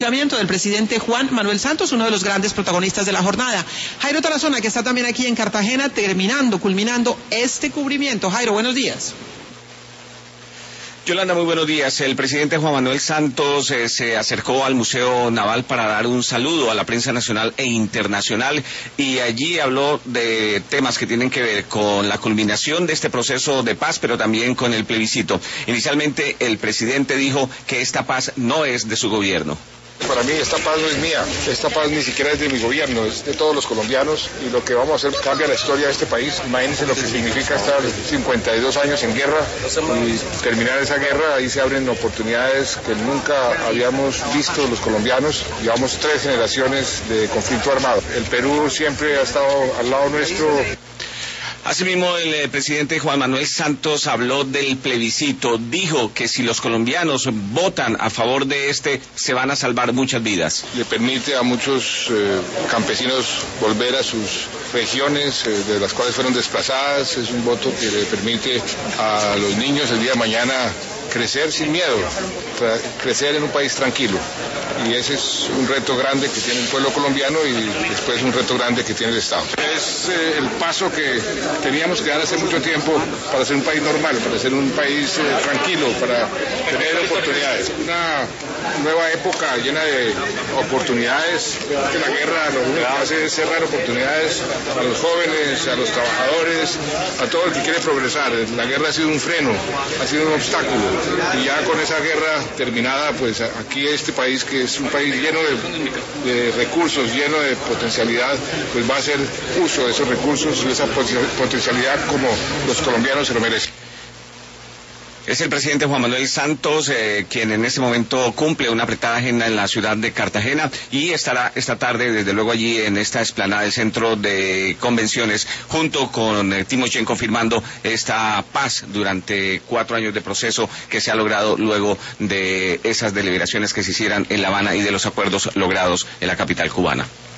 Del presidente Juan Manuel Santos, uno de los grandes protagonistas de la jornada. Jairo Tarazona, que está también aquí en Cartagena, culminando este cubrimiento. Jairo, buenos días. Yolanda, muy buenos días. El presidente Juan Manuel Santos se acercó al Museo Naval para dar un saludo a la prensa nacional e internacional y allí habló de temas que tienen que ver con la culminación de este proceso de paz, pero también con el plebiscito. Inicialmente, el presidente dijo que esta paz no es de su gobierno. Para mí esta paz no es mía, esta paz ni siquiera es de mi gobierno, es de todos los colombianos y lo que vamos a hacer cambia la historia de este país. Imagínense lo que significa estar 52 años en guerra y terminar esa guerra, ahí se abren oportunidades que nunca habíamos visto los colombianos. Llevamos 3 generaciones de conflicto armado. El Perú siempre ha estado al lado nuestro. Asimismo, el presidente Juan Manuel Santos habló del plebiscito. Dijo que si los colombianos votan a favor de este, se van a salvar muchas vidas. Le permite a muchos campesinos volver a sus regiones de las cuales fueron desplazadas. Es un voto que le permite a los niños el día de mañana crecer sin miedo, crecer en un país tranquilo. Y ese es un reto grande que tiene el pueblo colombiano y después un reto grande que tiene el Estado. Es el paso que teníamos que dar hace mucho tiempo para ser un país normal, para ser un país tranquilo, para tener oportunidades. Una nueva época llena de oportunidades. Que la guerra lo único que hace es cerrar oportunidades a los jóvenes, a los trabajadores, a todo el que quiere progresar. La guerra ha sido un freno, ha sido un obstáculo. Y ya con esa guerra terminada, pues aquí este país, que es un país lleno de recursos, lleno de potencialidad, pues va a hacer uso de esos recursos y esa potencialidad como los colombianos se lo merecen. Es el presidente Juan Manuel Santos quien en este momento cumple una apretada agenda en la ciudad de Cartagena y estará esta tarde desde luego allí en esta explanada del centro de convenciones junto con Timochenko firmando esta paz durante 4 años de proceso que se ha logrado luego de esas deliberaciones que se hicieran en La Habana y de los acuerdos logrados en la capital cubana.